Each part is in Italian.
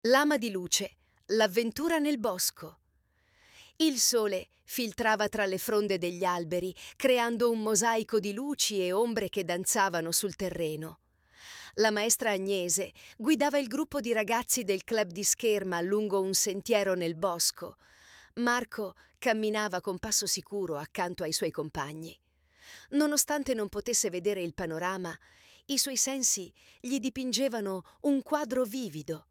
Lama di luce, l'avventura nel bosco. Il sole filtrava tra le fronde degli alberi, creando un mosaico di luci e ombre che danzavano sul terreno. La maestra Agnese guidava il gruppo di ragazzi del club di scherma lungo un sentiero nel bosco. Marco camminava con passo sicuro accanto ai suoi compagni. Nonostante non potesse vedere il panorama, i suoi sensi gli dipingevano un quadro vivido.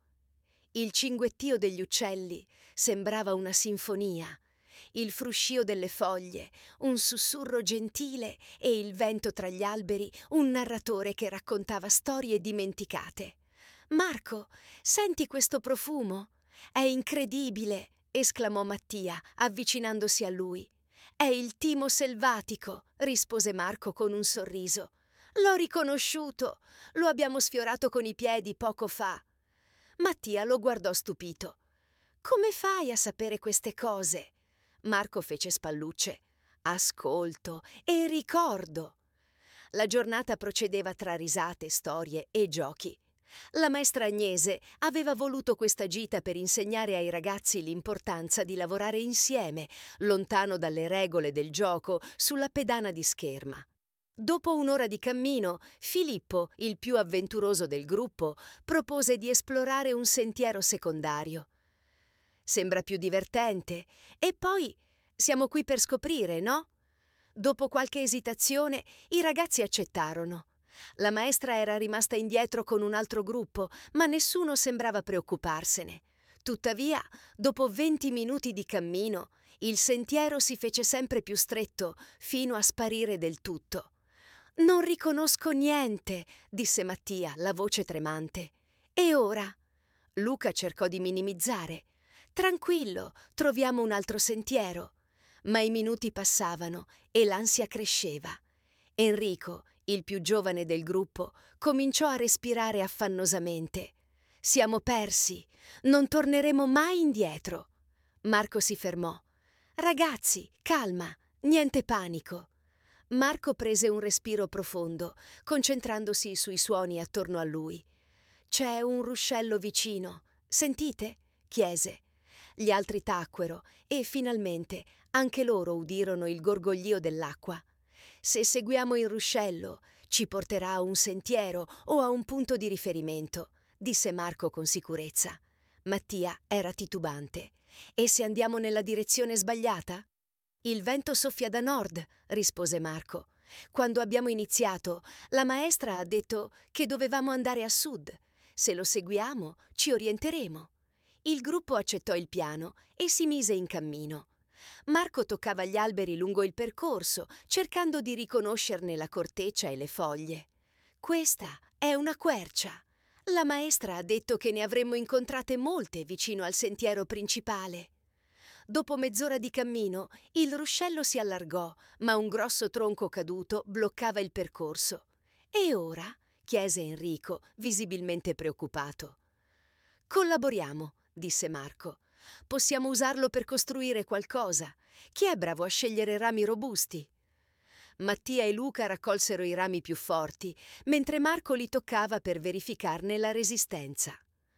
Il cinguettio degli uccelli sembrava una sinfonia, il fruscio delle foglie, un sussurro gentile e il vento tra gli alberi, un narratore che raccontava storie dimenticate. «Marco, senti questo profumo? È incredibile!» esclamò Mattia, avvicinandosi a lui. «È il timo selvatico», rispose Marco con un sorriso. «L'ho riconosciuto! Lo abbiamo sfiorato con i piedi poco fa». Mattia lo guardò stupito. «Come fai a sapere queste cose?» Marco fece spallucce. «Ascolto e ricordo». La giornata procedeva tra risate, storie e giochi. La maestra Agnese aveva voluto questa gita per insegnare ai ragazzi l'importanza di lavorare insieme, lontano dalle regole del gioco, sulla pedana di scherma. Dopo un'ora di cammino, Filippo, il più avventuroso del gruppo, propose di esplorare un sentiero secondario. «Sembra più divertente. E poi siamo qui per scoprire, no?» Dopo qualche esitazione, i ragazzi accettarono. La maestra era rimasta indietro con un altro gruppo, ma nessuno sembrava preoccuparsene. Tuttavia, dopo 20 minuti di cammino, il sentiero si fece sempre più stretto, fino a sparire del tutto. «Non riconosco niente», disse Mattia, la voce tremante. «E ora?» Luca cercò di minimizzare. «Tranquillo, troviamo un altro sentiero». Ma i minuti passavano e l'ansia cresceva. Enrico, il più giovane del gruppo, cominciò a respirare affannosamente. «Siamo persi, non torneremo mai indietro». Marco si fermò. «Ragazzi, calma, niente panico». Marco prese un respiro profondo, concentrandosi sui suoni attorno a lui. «C'è un ruscello vicino. Sentite?» chiese. Gli altri tacquero e finalmente anche loro udirono il gorgoglio dell'acqua. «Se seguiamo il ruscello, ci porterà a un sentiero o a un punto di riferimento», disse Marco con sicurezza. Mattia era titubante. «E se andiamo nella direzione sbagliata?» «Il vento soffia da nord», rispose Marco. «Quando abbiamo iniziato, la maestra ha detto che dovevamo andare a sud. Se lo seguiamo, ci orienteremo». Il gruppo accettò il piano e si mise in cammino. Marco toccava gli alberi lungo il percorso, cercando di riconoscerne la corteccia e le foglie. «Questa è una quercia. La maestra ha detto che ne avremmo incontrate molte vicino al sentiero principale». Dopo mezz'ora di cammino, il ruscello si allargò, ma un grosso tronco caduto bloccava il percorso. «E ora?» chiese Enrico, visibilmente preoccupato. «Collaboriamo», disse Marco. «Possiamo usarlo per costruire qualcosa. Chi è bravo a scegliere rami robusti?» Mattia e Luca raccolsero i rami più forti, mentre Marco li toccava per verificarne la resistenza.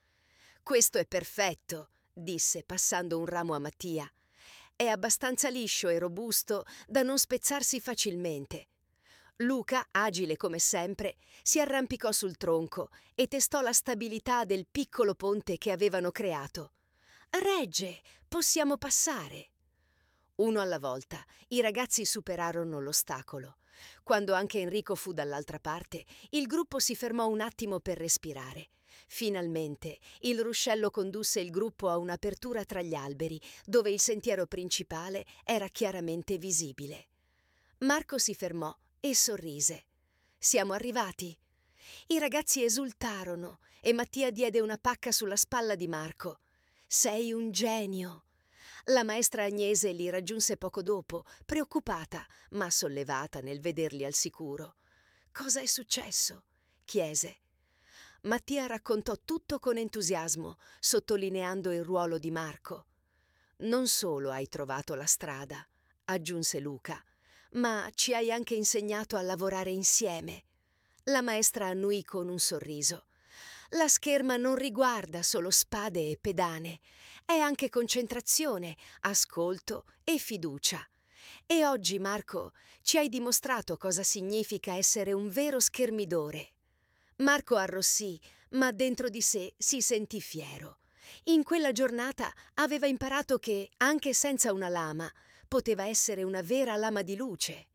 «Questo è perfetto», disse passando un ramo a Mattia. «È abbastanza liscio e robusto da non spezzarsi facilmente». Luca, agile come sempre, si arrampicò sul tronco e testò la stabilità del piccolo ponte che avevano creato. «Regge, possiamo passare». Uno alla volta, i ragazzi superarono l'ostacolo. Quando anche Enrico fu dall'altra parte, il gruppo si fermò un attimo per respirare. Finalmente, il ruscello condusse il gruppo a un'apertura tra gli alberi, dove il sentiero principale era chiaramente visibile. Marco si fermò e sorrise. «Siamo arrivati». I ragazzi esultarono e Mattia diede una pacca sulla spalla di Marco. «Sei un genio». La maestra Agnese li raggiunse poco dopo, preoccupata, ma sollevata nel vederli al sicuro. «Cosa è successo?» chiese. Mattia raccontò tutto con entusiasmo, sottolineando il ruolo di Marco. «Non solo hai trovato la strada», aggiunse Luca, «ma ci hai anche insegnato a lavorare insieme». La maestra annuì con un sorriso. La scherma non riguarda solo spade e pedane, è anche concentrazione, ascolto e fiducia. E oggi, Marco, ci hai dimostrato cosa significa essere un vero schermidore. Marco arrossì, ma dentro di sé si sentì fiero. In quella giornata aveva imparato che, anche senza una lama, poteva essere una vera lama di luce.